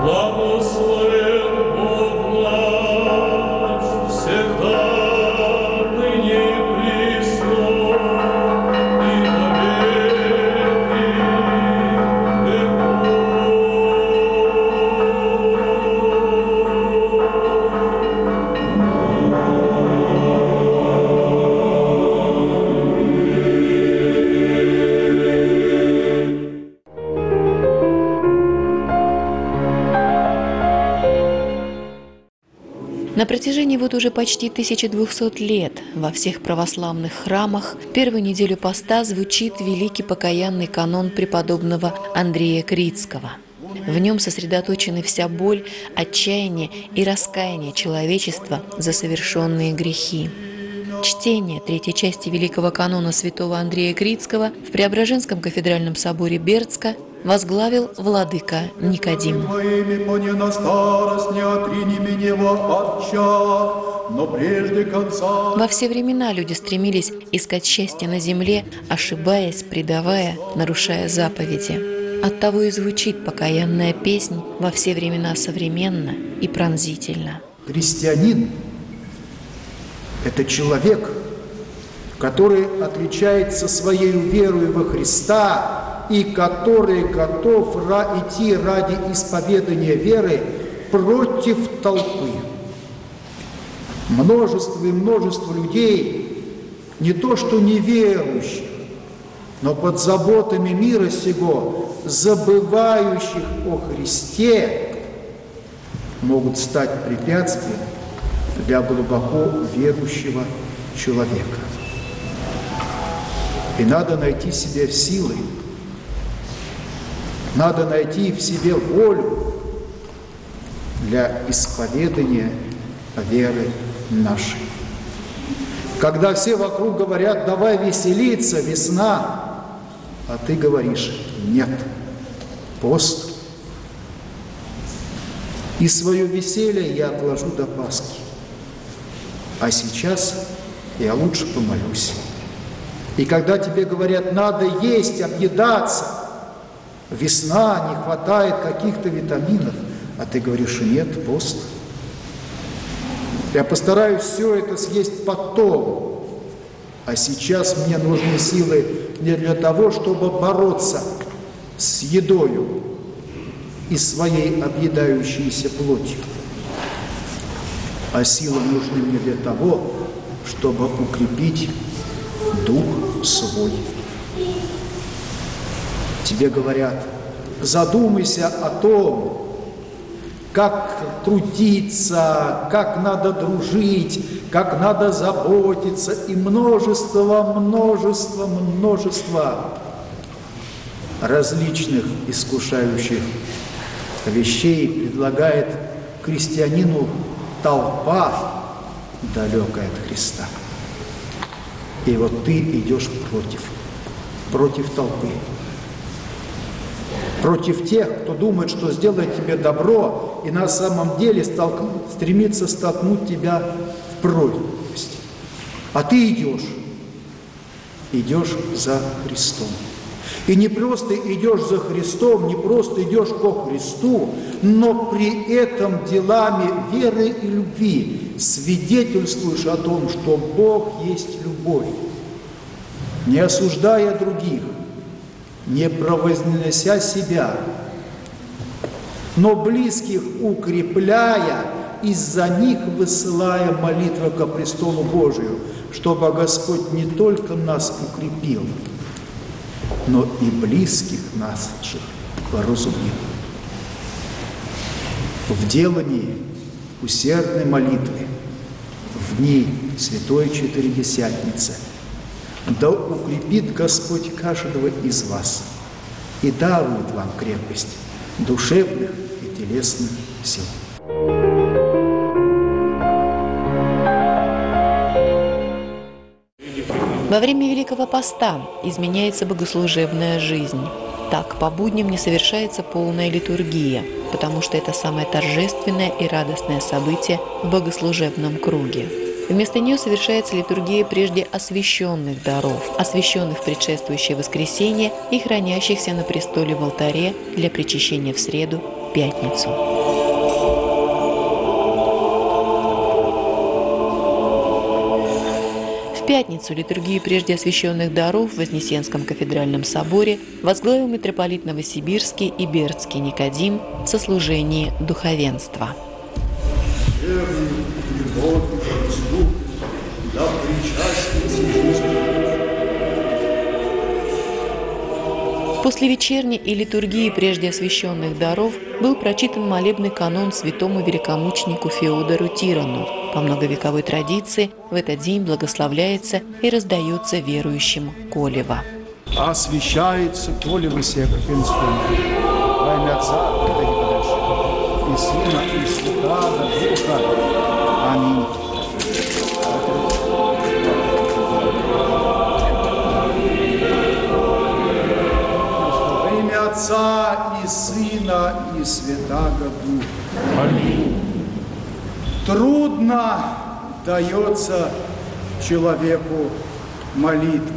На протяжении вот уже почти 1200 лет во всех православных храмах первую неделю поста звучит великий покаянный канон преподобного Андрея Критского. В нем сосредоточены вся боль, отчаяние и раскаяние человечества за совершенные грехи. Чтение третьей части великого канона святого Андрея Критского в Преображенском кафедральном соборе Бердска возглавил владыка Никодим. Во все времена люди стремились искать счастье на земле, ошибаясь, предавая, нарушая заповеди. Оттого и звучит покаянная песнь во все времена современно и пронзительно. Христианин – это человек, который отличается своей верой во Христа и который готов идти ради исповедания веры против толпы. Множество и множество людей, не то что неверующих, но под заботами мира сего, забывающих о Христе, могут стать препятствием для глубоко верующего человека. И надо найти себе силы, надо найти в себе волю для исповедания веры нашей. Когда все вокруг говорят: давай веселиться, весна, а ты говоришь: нет, пост. И свое веселье я отложу до Пасхи. А сейчас я лучше помолюсь. И когда тебе говорят: надо есть, объедаться, весна, не хватает каких-то витаминов, а ты говоришь: нет, пост. Я постараюсь все это съесть потом, а сейчас мне нужны силы не для того, чтобы бороться с едою и своей объедающейся плотью, а силы нужны мне для того, чтобы укрепить дух свой. Тебе говорят: задумайся о том, как трудиться, как надо дружить, как надо заботиться, и множество различных искушающих вещей предлагает христианину толпа, далекая от Христа. И вот ты идешь против толпы. Против тех, кто думает, что сделает тебе добро, и на самом деле стремится столкнуть тебя в пропасть. А ты идешь за Христом. И не просто идешь за Христом, не просто идешь ко Христу, но при этом делами веры и любви свидетельствуешь о том, что Бог есть любовь, не осуждая других, не превознося себя, но близких укрепляя, из-за них высылая молитвы ко престолу Божию, чтобы Господь не только нас укрепил, но и близких наших поразумел. В делании усердной молитвы в дни Святой Четыредесятницы да укрепит Господь каждого из вас и дарует вам крепость душевных и телесных сил. Во время Великого Поста изменяется богослужебная жизнь. Так, по будням не совершается полная литургия, потому что это самое торжественное и радостное событие в богослужебном круге. Вместо нее совершается литургия прежде освященных даров, освященных в предшествующее воскресенье и хранящихся на престоле в алтаре для причащения в среду Пятницу. В пятницу литургию прежде освященных даров в Вознесенском кафедральном соборе возглавил митрополит Новосибирский и Бердский Никодим в сослужении духовенства. После вечерней и литургии прежде освященных даров был прочитан молебный канон святому великомученику Феодору Тирану. По многовековой традиции в этот день благословляется и раздается верующим колева. Освящается колево сия Капинскому во имя Отца и Сына и Святаго Духа. Аминь. Во имя Отца и Сына и Святаго Духа. Аминь. Трудно дается человеку молитва.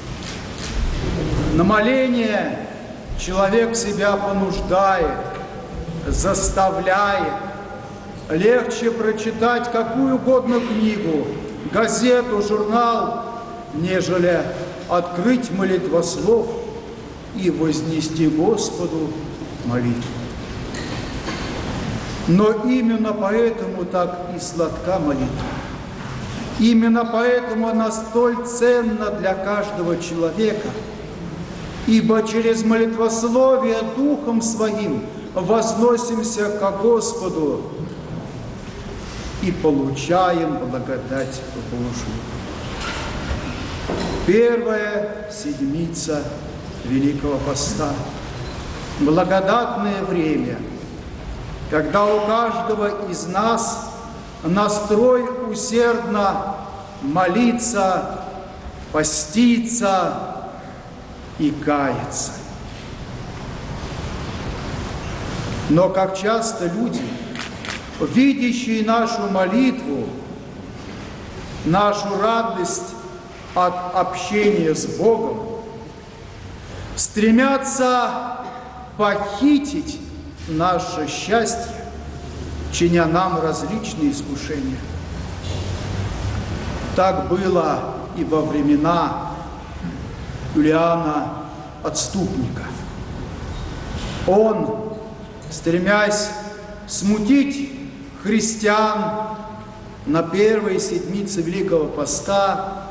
На моление человек себя понуждает, заставляет. Легче прочитать какую угодно книгу, газету, журнал, нежели открыть молитвослов и вознести Господу молитву. Но именно поэтому так и сладка молитва. Именно поэтому она столь ценна для каждого человека, ибо через молитвословие Духом Своим возносимся ко Господу и получаем благодать Божию. Первая седмица Великого Поста. Благодатное время, когда у каждого из нас настрой усердно молиться, поститься и каяться. Но как часто люди, видящие нашу молитву, нашу радость от общения с Богом, стремятся похитить наше счастье, чиня нам различные искушения. Так было и во времена Иоанна Отступника. Он, стремясь смутить христиан на первой седмице Великого Поста,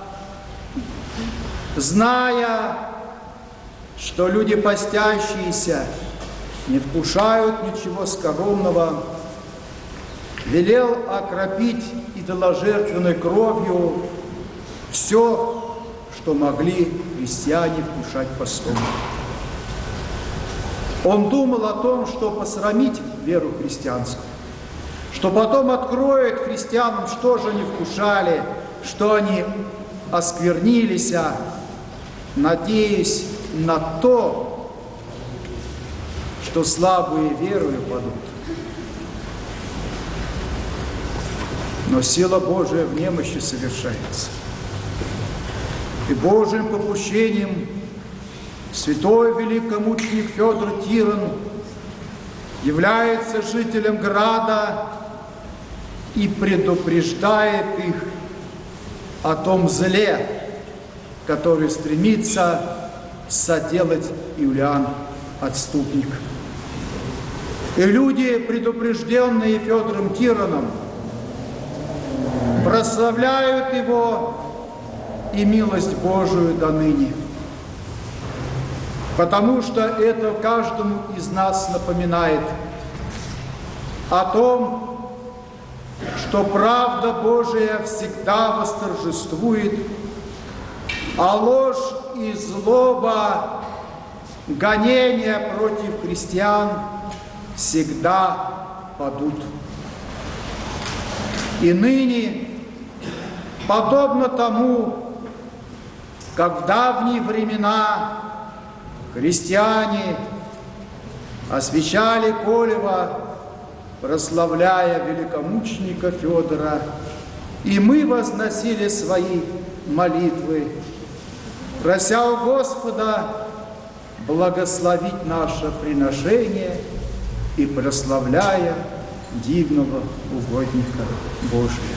зная, что люди постящиеся не вкушают ничего скоромного, велел окропить идоложертвенной кровью все, что могли христиане вкушать постом. Он думал о том, что посрамить веру христианскую, что потом откроет христианам, что же они вкушали, что они осквернились, надеясь на то, что слабые верою падут. Но сила Божия в немощи совершается. И Божьим попущением святой великомученик Феодор Тиран является жителем града и предупреждает их о том зле, который стремится соделать Иоанн Отступник. И люди, предупрежденные Феодором Тираном, прославляют его и милость Божию до ныне. Потому что это каждому из нас напоминает о том, что правда Божия всегда восторжествует, а ложь и злоба, гонения против христиан всегда падут. И ныне, подобно тому, как в давние времена христиане освящали колево, прославляя великомученика Феодора, и мы возносили свои молитвы, прося у Господа благословить наше приношение и прославляя дивного угодника Божия.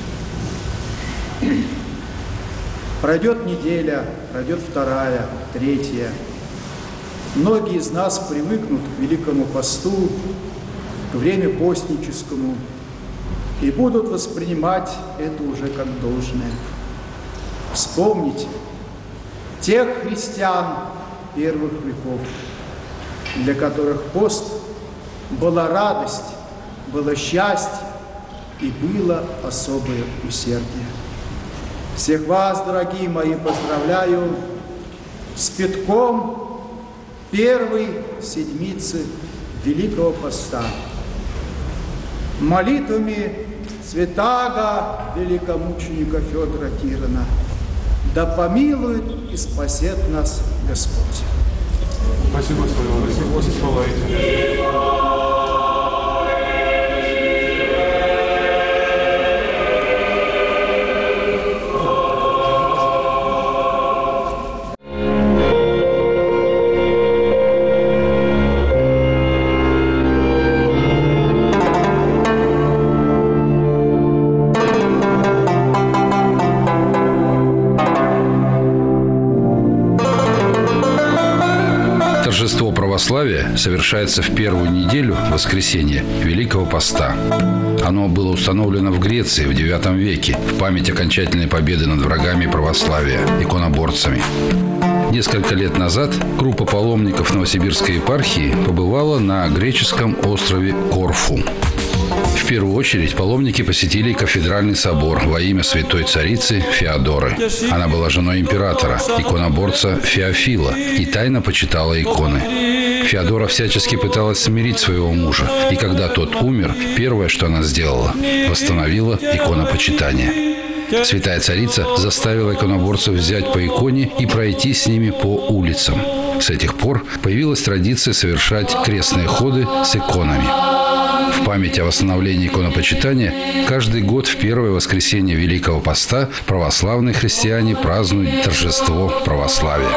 Пройдет неделя, пройдет вторая, третья. Многие из нас привыкнут к Великому посту, к время постническому, и будут воспринимать это уже как должное. Вспомните тех христиан первых веков, для которых пост была радость, было счастье и было особое усердие. Всех вас, дорогие мои, поздравляю с пятком первой седмицы Великого Поста, молитвами святаго великомученика Федора Тирона. Да помилует и спасет нас Господь. Спасибо, слава. Торжество православия совершается в первую неделю, воскресенье, Великого Поста. Оно было установлено в Греции в IX веке в память окончательной победы над врагами православия, иконоборцами. Несколько лет назад группа паломников Новосибирской епархии побывала на греческом острове Корфу. В первую очередь паломники посетили кафедральный собор во имя святой царицы Феодоры. Она была женой императора, иконоборца Феофила, и тайно почитала иконы. Феодора всячески пыталась смирить своего мужа, и когда тот умер, первое, что она сделала – восстановила иконопочитание. Святая царица заставила иконоборцев взять по иконе и пройти с ними по улицам. С этих пор появилась традиция совершать крестные ходы с иконами. В память о восстановлении иконопочитания каждый год в первое воскресенье Великого Поста православные христиане празднуют торжество православия.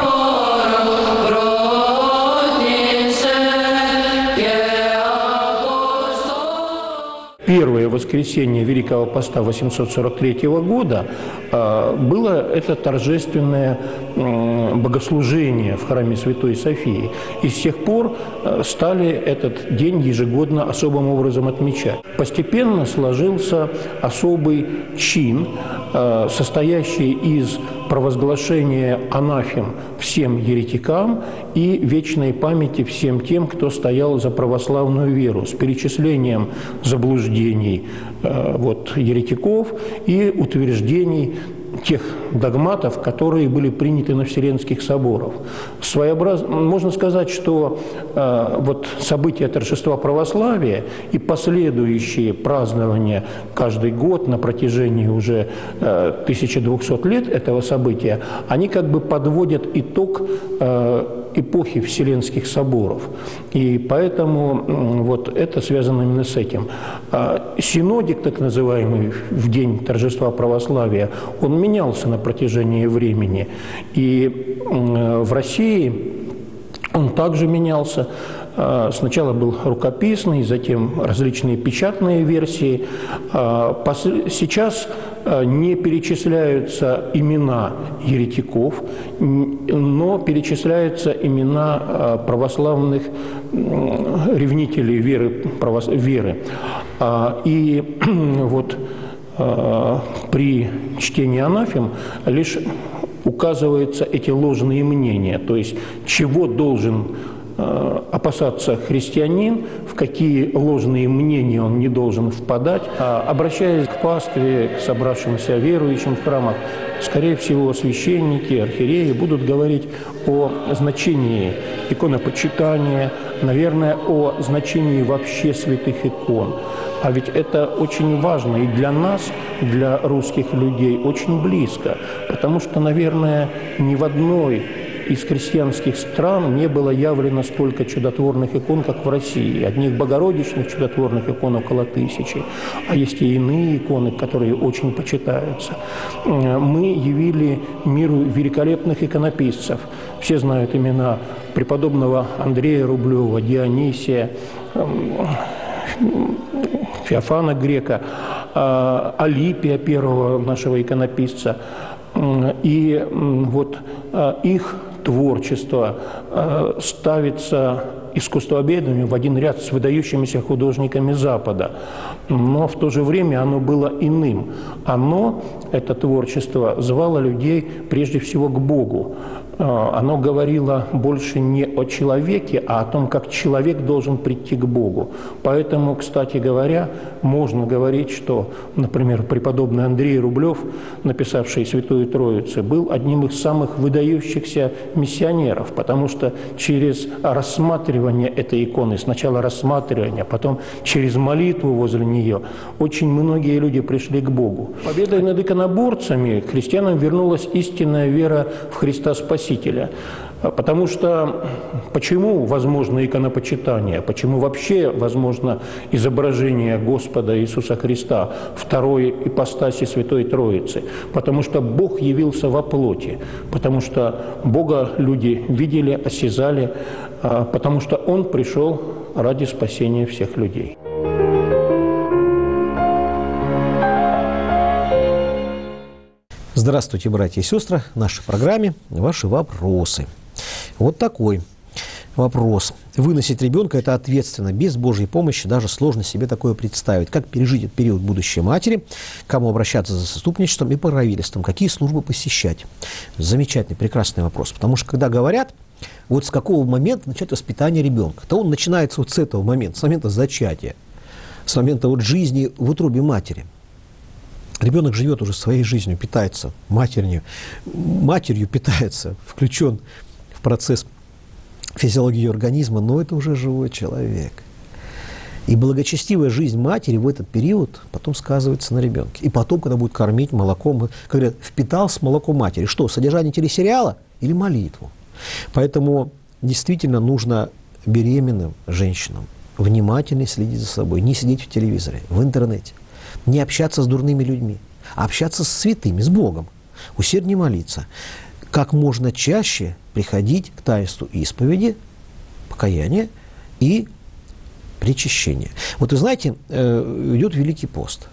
Первое воскресенье Великого Поста 843 года было это торжественное богослужение в храме Святой Софии. И с тех пор стали этот день ежегодно особым образом отмечать. Постепенно сложился особый чин, состоящий из провозглашения анафем всем еретикам и вечной памяти всем тем, кто стоял за православную веру, с перечислением заблуждений еретиков и утверждений тех догматов, которые были приняты на Вселенских соборах. Можно сказать, что события торжества православия и последующие празднования каждый год на протяжении уже 1200 лет этого события, они как бы подводят итог эпохи Вселенских соборов. И поэтому это связано именно с этим. Синодик, так называемый, в день торжества православия, он менялся на протяжении времени. И в России он также менялся. Сначала был рукописный, затем различные печатные версии. Сейчас не перечисляются имена еретиков, но перечисляются имена православных ревнителей веры. И при чтении анафем лишь указываются эти ложные мнения, то есть чего должен опасаться христианин, в какие ложные мнения он не должен впадать. Обращаясь к пастве, к собравшимся верующим в храмах, скорее всего, священники, архиереи будут говорить о значении иконопочитания, наверное, о значении вообще святых икон. А ведь это очень важно и для нас, для русских людей, очень близко, потому что, наверное, ни в одной из христианских стран не было явлено столько чудотворных икон, как в России. Одних богородичных чудотворных икон около 1000, а есть и иные иконы, которые очень почитаются. Мы явили миру великолепных иконописцев. Все знают имена преподобного Андрея Рублева, Дионисия, Феофана Грека, Алипия, первого нашего иконописца. И вот их творчество ставится искусствоведами в один ряд с выдающимися художниками Запада. Но в то же время оно было иным. Это творчество, звало людей прежде всего к Богу. Оно говорило больше не о человеке, а о том, как человек должен прийти к Богу. Поэтому, кстати говоря, можно говорить, что, например, преподобный Андрей Рублев, написавший «Святую Троицу», был одним из самых выдающихся миссионеров, потому что через рассматривание этой иконы, сначала рассматривание, потом через молитву возле нее, очень многие люди пришли к Богу. Победой над иконоборцами христианам вернулась истинная вера в Христа Спасителя. Потому что почему возможно иконопочитание, почему вообще возможно изображение Господа Иисуса Христа, второй ипостаси Святой Троицы? Потому что Бог явился во плоти, потому что Бога люди видели, осязали, потому что Он пришел ради спасения всех людей. Здравствуйте, братья и сестры, в нашей программе ваши вопросы. Вот такой вопрос. Выносить ребенка – это ответственно. Без Божьей помощи даже сложно себе такое представить. Как пережить этот период будущей матери? Кому обращаться за заступничеством и покровительством? Какие службы посещать? Замечательный, прекрасный вопрос. Потому что, когда говорят, вот с какого момента начать воспитание ребенка, то он начинается вот с этого момента, с момента зачатия, с момента вот жизни в утробе матери. Ребенок живет уже своей жизнью, питается матерью питается, включен в процесс физиологии организма, но это уже живой человек. И благочестивая жизнь матери в этот период потом сказывается на ребенке. И потом, когда будет кормить молоком, как говорят, впитался молоком матери. Что, содержание телесериала или молитву? Поэтому действительно нужно беременным женщинам внимательно следить за собой, не сидеть в телевизоре, в интернете. Не общаться с дурными людьми, а общаться с святыми, с Богом. Усерднее молиться. Как можно чаще приходить к таинству исповеди, покаяния и причащения. Вот вы знаете, идет Великий пост.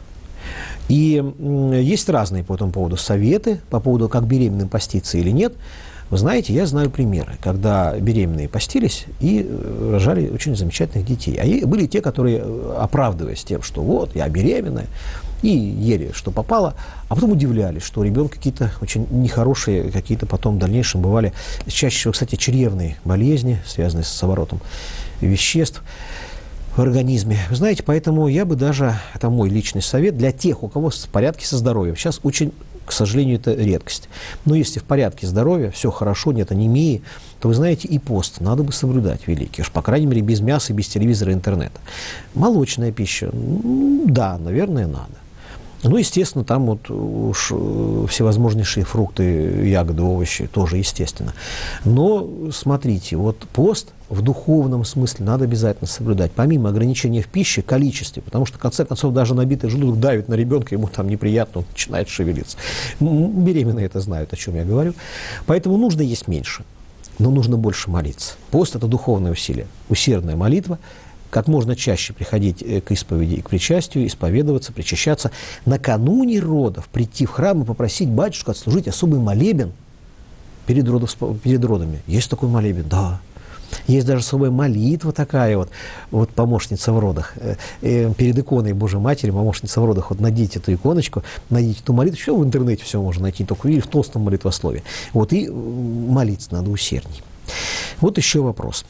И есть разные по этому поводу советы, по поводу, как беременным поститься или нет. Вы знаете, я знаю примеры, когда беременные постились и рожали очень замечательных детей. А были те, которые, оправдываясь тем, что вот, я беременная, и ели, что попало, а потом удивлялись, что у ребенка какие-то очень нехорошие, какие-то потом в дальнейшем бывали, чаще всего, кстати, чревные болезни, связанные с оборотом веществ в организме. Вы знаете, поэтому я бы даже, это мой личный совет, для тех, у кого в порядке со здоровьем, сейчас очень, к сожалению, это редкость. Но если в порядке здоровья, все хорошо, нет анемии, то, вы знаете, и пост надо бы соблюдать великий. Уж, по крайней мере, без мяса, без телевизора и интернета. Молочная пища, да, наверное, надо. Ну, естественно, там вот уж всевозможнейшие фрукты, ягоды, овощи, тоже естественно. Но, смотрите, вот пост в духовном смысле надо обязательно соблюдать. Помимо ограничения в пище, количестве, потому что, в конце концов, даже набитый желудок давит на ребенка, ему там неприятно, он начинает шевелиться. Беременные это знают, о чем я говорю. Поэтому нужно есть меньше, но нужно больше молиться. Пост – это духовное усилие, усердная молитва. Как можно чаще приходить к исповеди и к причастию, исповедоваться, причащаться. Накануне родов прийти в храм и попросить батюшку отслужить особый молебен перед родами. Есть такой молебен? Да. Есть даже особая молитва такая вот помощница в родах. Перед иконой Божьей Матери, помощница в родах, вот найдите эту иконочку, найдите эту молитву. Все в интернете все можно найти, только или в толстом молитвословии. Вот и молиться надо усердней. Вот еще вопрос.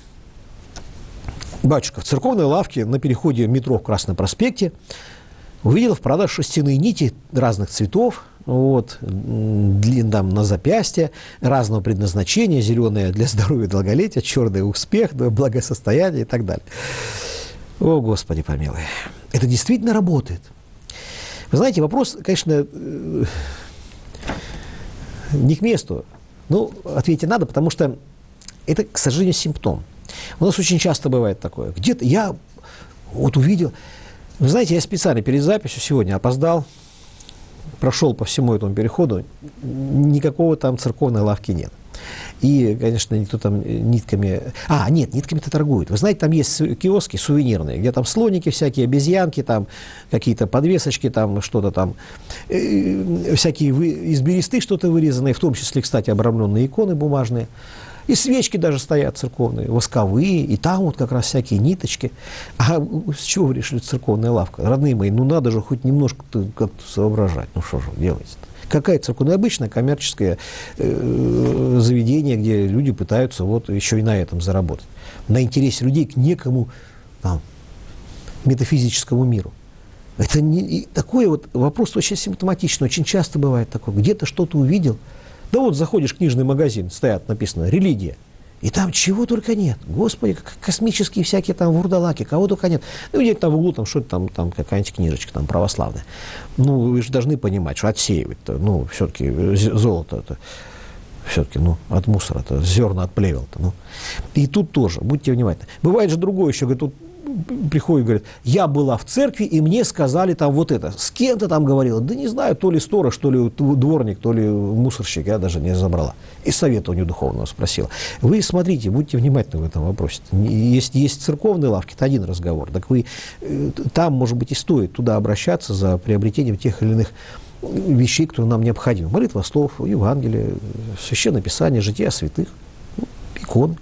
Батюшка, в церковной лавке на переходе метро в Красном проспекте увидел в продаже шерстяные нити разных цветов, вот, там на запястье, разного предназначения, зеленые для здоровья и долголетия, черный успех, благосостояние и так далее. О, Господи помилуй. Это действительно работает. Вы знаете, вопрос, конечно, не к месту. Ну, ответить надо, потому что это, к сожалению, симптом. У нас очень часто бывает такое. Где-то я вот увидел. Вы знаете, я специально перед записью сегодня опоздал, прошел по всему этому переходу, никакого там церковной лавки нет. И, конечно, никто там нитками... Нет, нитками-то торгуют. Вы знаете, там есть киоски сувенирные, где там слоники всякие, обезьянки, там какие-то подвесочки, там что-то там, всякие из бересты что-то вырезанное, в том числе, кстати, обрамленные иконы бумажные. И свечки даже стоят церковные, восковые, и там вот как раз всякие ниточки. А с чего вы решили церковная лавка? Родные мои, ну надо же хоть немножко как-то соображать. Ну что же вы делаете-то? Какая церковная? Обычное коммерческое заведение, где люди пытаются вот еще и на этом заработать. На интересе людей к некому там, метафизическому миру. Это не, такой вот вопрос очень симптоматичный, очень часто бывает такое. Где-то что-то увидел. Да вот заходишь в книжный магазин, стоят, написано «религия». И там чего только нет. Господи, космические всякие там вурдалаки, кого только нет. Ну, где-то там в углу там что-то там какая-нибудь книжечка там православная. Ну, вы же должны понимать, что отсеивать-то, ну, все-таки золото-то, все-таки, ну, от мусора-то, зерна от плевел-то, ну. И тут тоже, будьте внимательны. Бывает же другое еще, говорит, тут приходит, говорит, я была в церкви, и мне сказали там вот это. С кем ты там говорила? Да не знаю, то ли сторож, то ли дворник, то ли мусорщик, я даже не разобрала. И совета у нее духовного спросила. Вы смотрите, будьте внимательны в этом вопросе. Есть церковные лавки, это один разговор. Так вы там, может быть, и стоит туда обращаться за приобретением тех или иных вещей, которые нам необходимы. Молитва слов, Евангелие, Священное Писание, жития святых, иконы.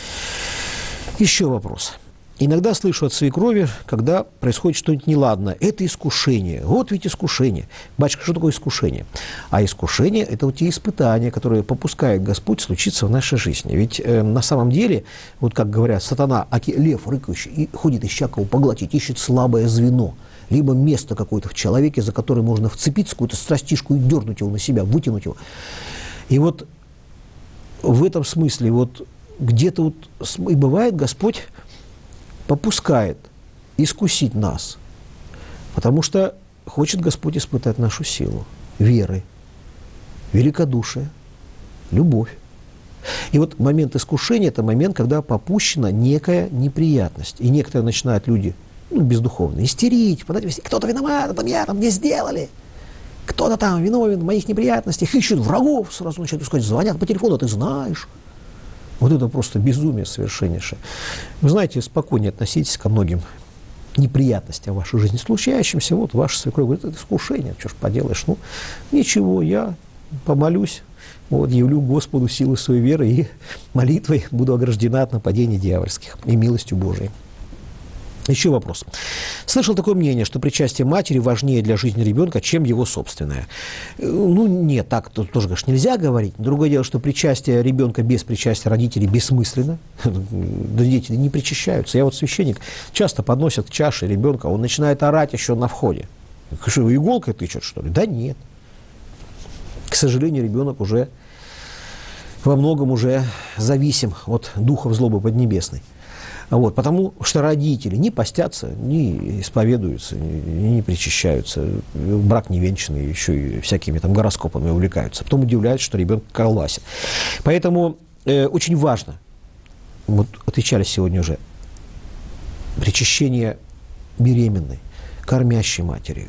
Еще вопрос. Иногда слышу от свекрови, когда происходит что-нибудь неладное. Это искушение. Вот ведь искушение. Батюшка, что такое искушение? А искушение – это вот те испытания, которые попускает Господь случиться в нашей жизни. Ведь на самом деле, вот как говорят, сатана, лев рыкающий, и ходит ища кого поглотить, ищет слабое звено. Либо место какое-то в человеке, за которое можно вцепиться, какую-то страстишку и дернуть его на себя, вытянуть его. И вот в этом смысле вот где-то вот и бывает Господь попускает искусить нас, потому что хочет Господь испытать нашу силу веры, великодушия, любовь. И вот момент искушения – это момент, когда попущена некая неприятность. И некоторые начинают люди, бездуховно, истерить, кто-то виноват, там я, там мне сделали. Кто-то там виновен в моих неприятностях, ищут врагов, сразу начинают искать, звонят по телефону, ты знаешь. Вот это просто безумие совершеннейшее. Вы знаете, спокойнее относитесь ко многим неприятностям в вашей жизни случающимся. Вот ваша свекровь говорит, это искушение, что ж поделаешь. Ну, ничего, я помолюсь, вот, явлю Господу силу своей веры и молитвой буду ограждена от нападений дьявольских и милостью Божией. Еще вопрос. Слышал такое мнение, что причастие матери важнее для жизни ребенка, чем его собственное. Ну, нет, так тут тоже, конечно, нельзя говорить. Другое дело, что причастие ребенка без причастия родителей бессмысленно. Да дети не причащаются. Я вот священник, часто подносят к чаше ребенка, он начинает орать еще на входе. Что, иголкой тычут, что ли? Да нет. К сожалению, ребенок уже во многом уже зависим от духов злобы поднебесной. Вот, потому что родители не постятся, не исповедуются, не причащаются, брак невенчанный, еще и всякими там гороскопами увлекаются. Потом удивляются, что ребенок колбасит. Поэтому очень важно, вот отвечали сегодня уже, причащение беременной, кормящей матери.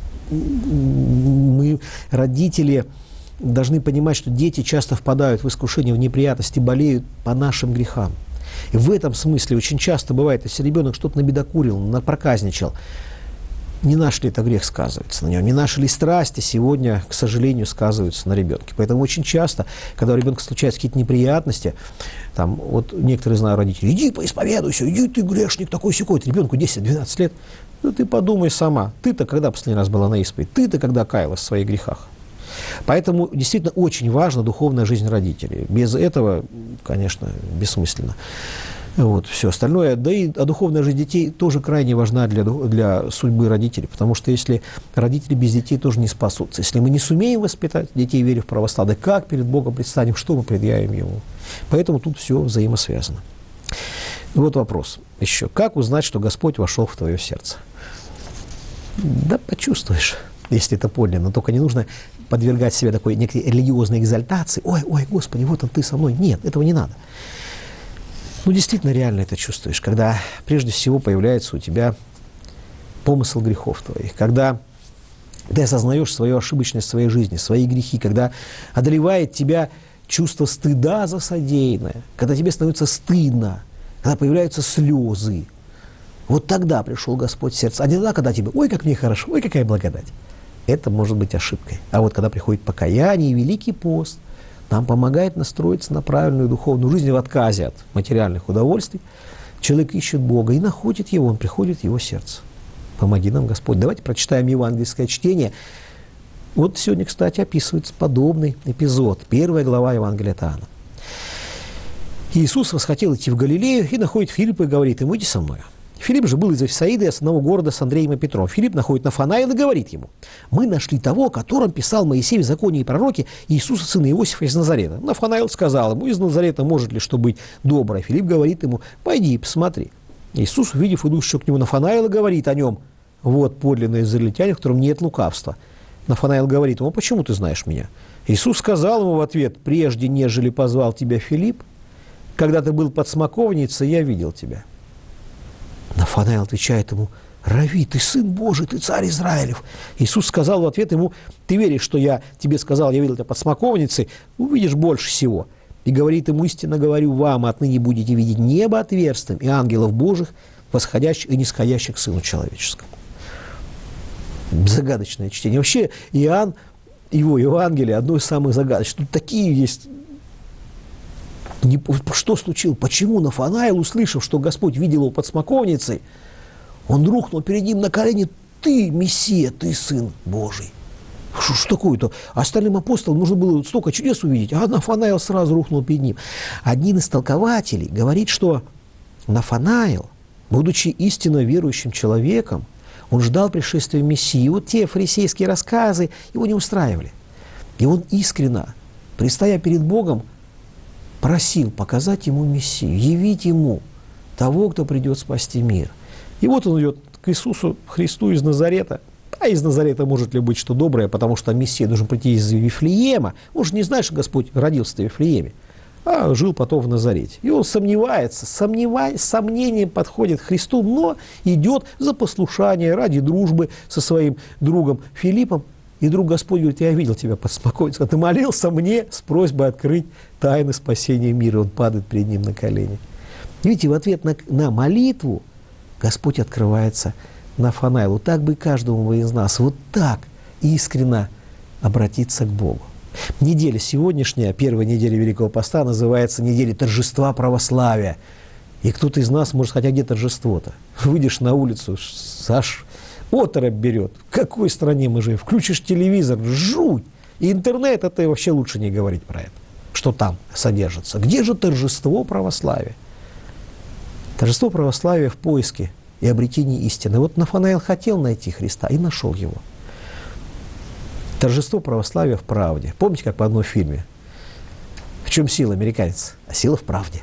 Мы, родители, должны понимать, что дети часто впадают в искушение, в неприятности, болеют по нашим грехам. И в этом смысле очень часто бывает, если ребенок что-то набедокурил, напроказничал, не наш ли это грех сказывается на нем, не наши ли страсти сегодня, к сожалению, сказываются на ребенке. Поэтому очень часто, когда у ребенка случаются какие-то неприятности, там, вот некоторые знают родители, иди поисповедуйся, иди ты грешник такой-сякой, ребенку 10-12 лет, ну ты подумай сама, ты-то когда последний раз была на исповеди, ты-то когда каялась в своих грехах. Поэтому действительно очень важна духовная жизнь родителей. Без этого, конечно, бессмысленно. Вот, все остальное. Да и духовная жизнь детей тоже крайне важна для судьбы родителей, потому что если родители без детей тоже не спасутся, если мы не сумеем воспитать детей, веря в православие, как перед Богом предстанем, что мы предъявим Ему? Поэтому тут все взаимосвязано. Вот вопрос еще. Как узнать, что Господь вошел в твое сердце? Да почувствуешь, если это подлинно. Только не нужно подвергать себя такой некой религиозной экзальтации. Ой, Господи, вот он, ты со мной. Нет, этого не надо. Ну, действительно, реально это чувствуешь, когда прежде всего появляется у тебя помысл грехов твоих, когда ты осознаешь свою ошибочность в своей жизни, свои грехи, когда одолевает тебя чувство стыда за содеянное, когда тебе становится стыдно, когда появляются слезы, вот тогда пришел Господь в сердце. А не тогда, когда тебе, ой, как мне хорошо, ой, какая благодать. Это может быть ошибкой. А вот когда приходит покаяние и Великий пост, нам помогает настроиться на правильную духовную жизнь в отказе от материальных удовольствий. Человек ищет Бога и находит Его, Он приходит в его сердце. Помоги нам, Господь. Давайте прочитаем евангельское чтение. Вот сегодня, кстати, описывается подобный эпизод. 1 глава Евангелия от Иоанна. Иисус восхотел идти в Галилею и находит Филиппа и говорит ему: иди со мной. Филипп же был из Вифсаиды, из одного города с Андреем и Петром. Филипп находит Нафанаила и говорит ему: мы нашли того, о котором писал Моисей в законе и пророке, Иисуса, сына Иосифа из Назарета. Нафанаил сказал ему: из Назарета может ли что быть доброе? Филипп говорит ему: пойди и посмотри. Иисус, увидев идущего к нему Нафанаила, говорит о нем: вот подлинный израильтянин, в котором нет лукавства. Нафанаил говорит ему: почему ты знаешь меня? Иисус сказал ему в ответ: прежде нежели позвал тебя Филипп, когда ты был под смоковницей, я видел тебя. Нафанаил отвечает ему: Рави, ты Сын Божий, ты Царь Израилев. Иисус сказал в ответ ему: ты веришь, что я тебе сказал, я видел тебя под смоковницей, увидишь больше всего. И говорит ему: истинно говорю вам, отныне будете видеть небо отверстым и ангелов Божьих, восходящих и нисходящих к Сыну Человеческому. Загадочное чтение. Вообще Иоанн, его Евангелие, одно из самых загадочных. Тут такие есть... Что случилось? Почему Нафанаил, услышав, что Господь видел его под смоковницей, он рухнул перед ним на колени: ты Мессия, ты Сын Божий. Что такое-то? Остальным апостолам нужно было столько чудес увидеть, а Нафанаил сразу рухнул перед ним. Один из толкователей говорит, что Нафанаил, будучи истинно верующим человеком, он ждал пришествия Мессии. И вот те фарисейские рассказы его не устраивали. И он искренне, предстоя перед Богом, просил показать ему Мессию, явить ему того, кто придет спасти мир. И вот он идет к Иисусу Христу из Назарета. А из Назарета может ли быть что доброе, потому что Мессия должен прийти из Вифлеема. Он же не знает, что Господь родился в Вифлееме, а жил потом в Назарете. И он сомневается, с сомнением подходит к Христу, но идет за послушание, ради дружбы со своим другом Филиппом. И друг Господь говорит: я видел тебя под смоковницей, ты молился мне с просьбой открыть тайны спасения мира. Он падает перед ним на колени. Видите, в ответ на молитву Господь открывается Нафанаилу. Так бы и каждому из нас вот так искренне обратиться к Богу. Неделя сегодняшняя, первая неделя Великого Поста, называется неделей торжества православия. И кто-то из нас может сказать: а где торжество-то? Выйдешь на улицу, аж оторопь берет. В какой стране мы живем? Включишь телевизор, жуть. И интернет, это вообще лучше не говорить про это, что там содержится. Где же торжество православия? Торжество православия в поиске и обретении истины. Вот Нафанаил хотел найти Христа и нашел его. Торжество православия в правде. Помните, как по одной фильме? В чем сила, американец? А сила в правде.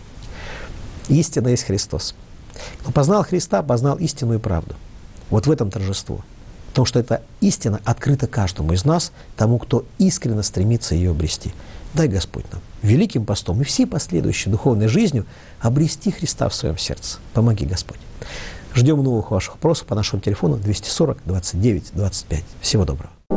Истина есть Христос. Кто познал Христа, познал истину и правду. Вот в этом торжество. Потому что эта истина открыта каждому из нас, тому, кто искренне стремится ее обрести. Дай Господь нам Великим постом и всей последующей духовной жизнью обрести Христа в своем сердце. Помоги, Господь. Ждем новых ваших вопросов по нашему телефону 240 29 25. Всего доброго.